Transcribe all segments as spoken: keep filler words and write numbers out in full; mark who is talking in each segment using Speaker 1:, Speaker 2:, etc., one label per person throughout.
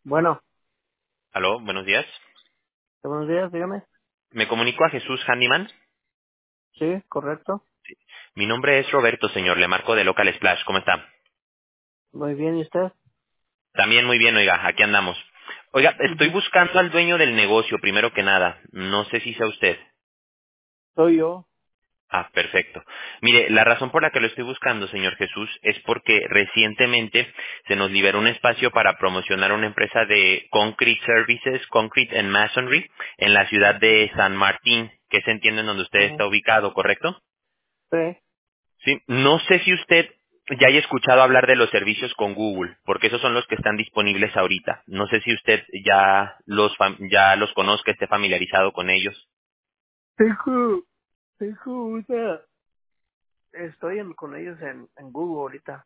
Speaker 1: Bueno,
Speaker 2: Aló, buenos días.
Speaker 1: buenos días, dígame.
Speaker 2: Me comunico a Jesús Handyman.
Speaker 1: Sí, correcto.
Speaker 2: Mi nombre es Roberto, señor. Le marco de Local Splash. ¿Cómo está?
Speaker 1: Muy bien, ¿y usted?
Speaker 2: También muy bien, oiga. Aquí andamos. Oiga, estoy
Speaker 1: Ujú.
Speaker 2: buscando al dueño del negocio, primero que nada. No sé si sea usted.
Speaker 1: Soy yo.
Speaker 2: Ah, perfecto. Mire, la razón por la que lo estoy buscando, señor Jesús, es porque recientemente se nos liberó un espacio para promocionar una empresa de Concrete Services, Concrete and Masonry, en la ciudad de San Martín, que se entiende en donde usted
Speaker 1: Ujú.
Speaker 2: está ubicado, ¿correcto?
Speaker 1: Sí.
Speaker 2: Sí, no sé si usted ya haya escuchado hablar de los servicios con Google, porque esos son los que están disponibles ahorita. No sé si usted ya los fam- ya los conozca, esté familiarizado con ellos.
Speaker 1: Tengo, tengo una... Estoy en- con ellos en, en Google ahorita.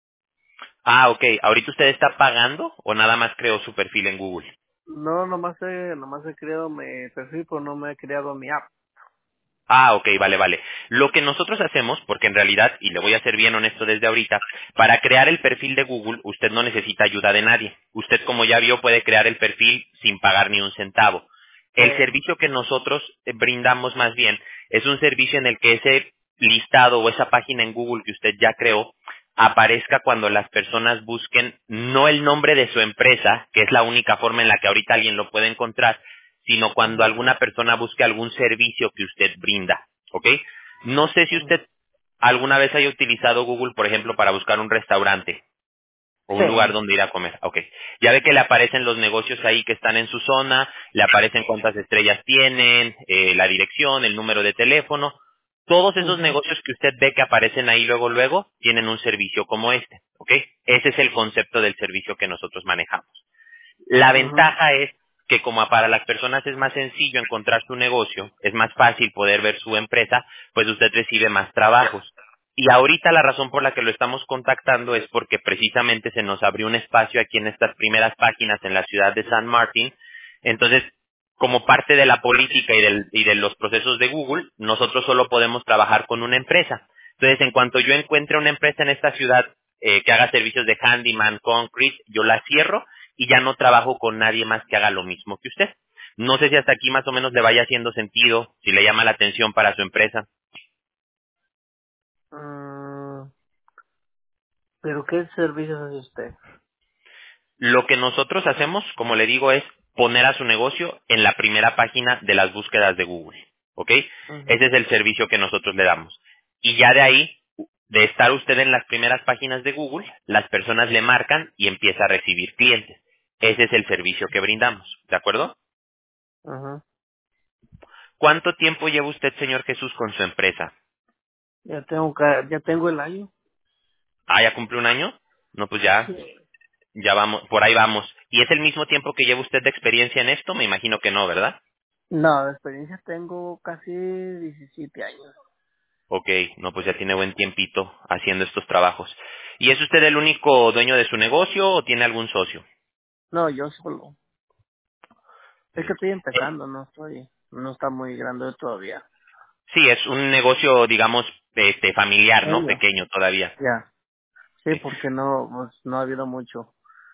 Speaker 2: Ah, ok. ¿Ahorita usted está pagando o nada más creó su perfil en Google?
Speaker 1: No, nomás he, nomás he creado mi perfil, pero no me he creado mi app.
Speaker 2: Ah, ok, vale, vale. Lo que nosotros hacemos, porque en realidad, y le voy a ser bien honesto desde ahorita, para crear el perfil de Google, usted no necesita ayuda de nadie. Usted, como ya vio, puede crear el perfil sin pagar ni un centavo.
Speaker 1: Sí.
Speaker 2: El servicio que nosotros eh, brindamos más bien es un servicio en el que ese listado o esa página en Google que usted ya creó aparezca cuando las personas busquen no el nombre de su empresa, que es la única forma en la que ahorita alguien lo puede encontrar, sino cuando
Speaker 1: Ujú,
Speaker 2: alguna persona busque algún servicio que usted brinda, ¿ok? No sé si
Speaker 1: ujú.
Speaker 2: usted alguna vez haya utilizado Google, por ejemplo, para buscar un restaurante o un lugar
Speaker 1: Sí.
Speaker 2: donde ir a comer, ok. Ya ve que le aparecen los negocios ahí que están en su zona, le aparecen cuántas estrellas tienen, eh, la dirección, el número de teléfono. Todos esos
Speaker 1: Ujú,
Speaker 2: negocios que usted ve que aparecen ahí luego, luego, tienen un servicio como este, ¿ok? Ese es el concepto del servicio que nosotros manejamos. La
Speaker 1: ujú.
Speaker 2: ventaja es que como para las personas es más sencillo encontrar su negocio, es más fácil poder ver su empresa, pues usted recibe más trabajos. Y ahorita la razón por la que lo estamos contactando es porque precisamente se nos abrió un espacio aquí en estas primeras páginas en la ciudad de San Martín. Entonces, como parte de la política y, del- y de los procesos de Google, nosotros solo podemos trabajar con una empresa. Entonces, en cuanto yo encuentre una empresa en esta ciudad eh, que haga servicios de handyman, concrete, yo la cierro y ya no trabajo con nadie más que haga lo mismo que usted. No sé si hasta aquí más o menos le vaya haciendo sentido, si le llama la atención para su empresa.
Speaker 1: Mm, ¿Pero qué servicios hace usted?
Speaker 2: Lo que nosotros hacemos, como le digo, es poner a su negocio en la primera página de las búsquedas de Google. ¿Ok?
Speaker 1: Ujú.
Speaker 2: Ese es el servicio que nosotros le damos. Y ya de ahí, de estar usted en las primeras páginas de Google, las personas le marcan y empieza a recibir clientes. Ese es el servicio que brindamos. ¿De acuerdo?
Speaker 1: Ujú.
Speaker 2: ¿Cuánto tiempo lleva usted, señor Jesús, con su empresa?
Speaker 1: Ya tengo, ca- ya tengo el año.
Speaker 2: Ah, ¿ya cumple un año? No, pues ya,
Speaker 1: Sí.
Speaker 2: ya vamos, por ahí vamos. ¿Y es el mismo tiempo que lleva usted de experiencia en esto? Me imagino que no, ¿verdad?
Speaker 1: No, de experiencia tengo casi diecisiete años.
Speaker 2: Ok, no, pues ya tiene buen tiempito haciendo estos trabajos. ¿Y es usted el único dueño de su negocio o tiene algún socio?
Speaker 1: No, yo solo. Es que
Speaker 2: Bien.
Speaker 1: estoy
Speaker 2: Eh,
Speaker 1: empezando, no estoy, no está muy grande todavía.
Speaker 2: sí, es un negocio, digamos, este, familiar, ¿no?
Speaker 1: Medio.
Speaker 2: Pequeño todavía.
Speaker 1: Ya. Sí,
Speaker 2: Ok.
Speaker 1: porque no, pues, no ha habido mucho,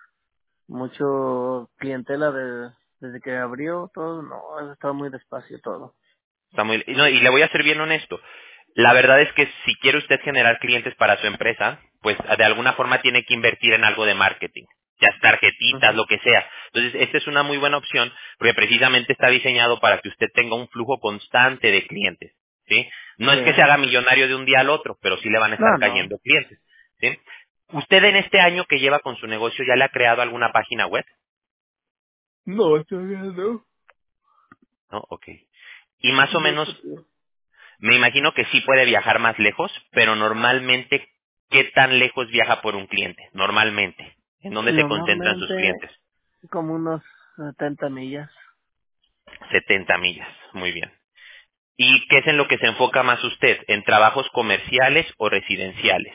Speaker 1: mucho clientela de, desde que abrió todo, no, ha estado muy despacio todo.
Speaker 2: Está muy, y no, y le voy a ser bien honesto. La verdad es que si quiere usted generar clientes para su empresa, pues de alguna forma tiene que invertir en algo de marketing, ya tarjetitas,
Speaker 1: Ujú.
Speaker 2: lo que sea. Entonces, esta es una muy buena opción porque precisamente está diseñado para que usted tenga un flujo constante de clientes, ¿sí? No
Speaker 1: Sí.
Speaker 2: es que se haga millonario de un día al otro, pero sí le van a estar
Speaker 1: No, no.
Speaker 2: cayendo clientes, ¿sí? ¿Usted en este año que lleva con su negocio ya le ha creado alguna página web?
Speaker 1: No, todavía no.
Speaker 2: ¿No? Ok. Y más o
Speaker 1: No,
Speaker 2: menos
Speaker 1: todavía.
Speaker 2: me imagino que sí puede viajar más lejos, pero normalmente, ¿qué tan lejos viaja por un cliente? Normalmente. ¿En dónde se concentran sus
Speaker 1: Normalmente
Speaker 2: clientes?
Speaker 1: como unos setenta millas.
Speaker 2: setenta millas. Muy bien. ¿Y qué es en lo que se enfoca más usted? ¿En trabajos comerciales o residenciales?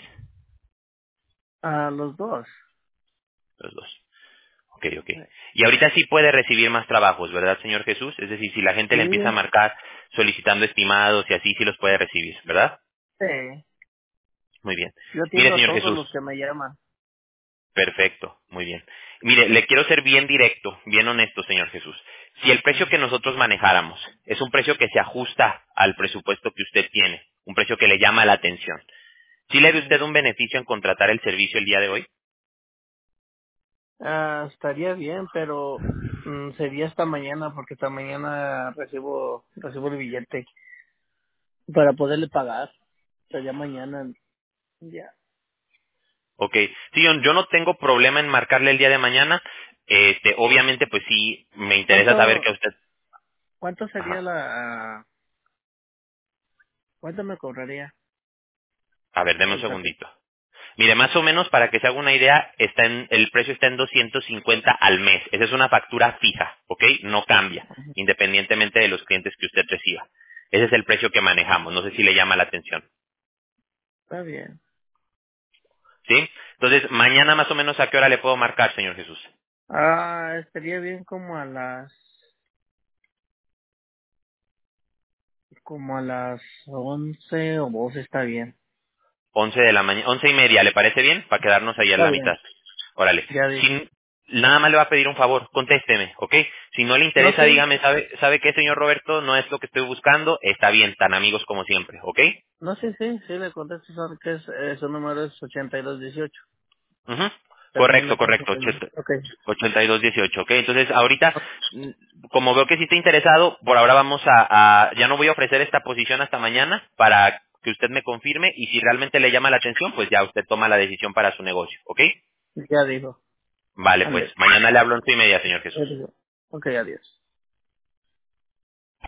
Speaker 1: A los dos.
Speaker 2: Los dos. Ok, ok. Y ahorita sí puede recibir más trabajos, ¿verdad, señor Jesús? Es decir, si la gente le empieza a
Speaker 1: Sí,
Speaker 2: marcar solicitando estimados y así, sí los puede recibir, ¿verdad?
Speaker 1: sí.
Speaker 2: Muy bien.
Speaker 1: Yo
Speaker 2: Mire,
Speaker 1: atiendo a
Speaker 2: señor
Speaker 1: todos
Speaker 2: Jesús,
Speaker 1: los que me llaman.
Speaker 2: perfecto, muy bien. Mire, le quiero ser bien directo, bien honesto, señor Jesús. Si el precio que nosotros manejáramos es un precio que se ajusta al presupuesto que usted tiene, un precio que le llama la atención, ¿sí le ve usted un beneficio en contratar el servicio el día de hoy?
Speaker 1: Ah, estaría bien, pero mm, sería hasta mañana porque hasta mañana recibo recibo el billete para poderle pagar. Sería mañana ya.
Speaker 2: Ok. Sí, yo, yo no tengo problema en marcarle el día de mañana. Este, obviamente, pues sí, me interesa saber
Speaker 1: ¿Cuánto
Speaker 2: que usted...
Speaker 1: cuánto sería
Speaker 2: Ajá.
Speaker 1: la cuánto me cobraría
Speaker 2: A ver, deme un
Speaker 1: el servicio?
Speaker 2: segundito. Mire, más o menos, para que se haga una idea, está en, el precio está en doscientos cincuenta al mes. Esa es una factura fija, ¿ok? No cambia, independientemente de los clientes que usted reciba. Ese es el precio que manejamos. No sé si le llama la atención.
Speaker 1: Está bien.
Speaker 2: ¿Sí? Entonces, mañana más o menos, ¿a qué hora le puedo marcar, señor Jesús?
Speaker 1: Ah, estaría bien como a las como a las once o doce está bien.
Speaker 2: Once de la mañana, once y media, ¿le parece bien? Para quedarnos ahí en
Speaker 1: Está
Speaker 2: la
Speaker 1: bien.
Speaker 2: mitad. Órale.
Speaker 1: Ya digo.
Speaker 2: Si, nada más le va a pedir un favor, contésteme, ¿ok? Si no le
Speaker 1: No
Speaker 2: interesa,
Speaker 1: sé,
Speaker 2: dígame, ¿sabe, ¿sabe qué, señor Roberto? No es lo que estoy buscando. Está bien, tan amigos como siempre, ¿ok?
Speaker 1: no sé, sí, sí le contesto sabe que es, eh, su número es ochenta y dos dieciocho.
Speaker 2: Ujú.
Speaker 1: Termina
Speaker 2: Correcto,
Speaker 1: con
Speaker 2: correcto.
Speaker 1: ochenta y dos.
Speaker 2: ochenta
Speaker 1: Ok.
Speaker 2: ochenta y dos dieciocho, ¿ok? Entonces, ahorita, mm, como veo que sí está interesado, por ahora vamos a, a, ya no voy a ofrecer esta posición hasta mañana para que usted me confirme y si realmente le llama la atención, pues ya usted toma la decisión para su negocio, ¿ok?
Speaker 1: Ya digo.
Speaker 2: Vale, pues,
Speaker 1: Ande.
Speaker 2: mañana le hablo en tu y media, señor
Speaker 1: Ya
Speaker 2: Jesús.
Speaker 1: digo. Ok, adiós.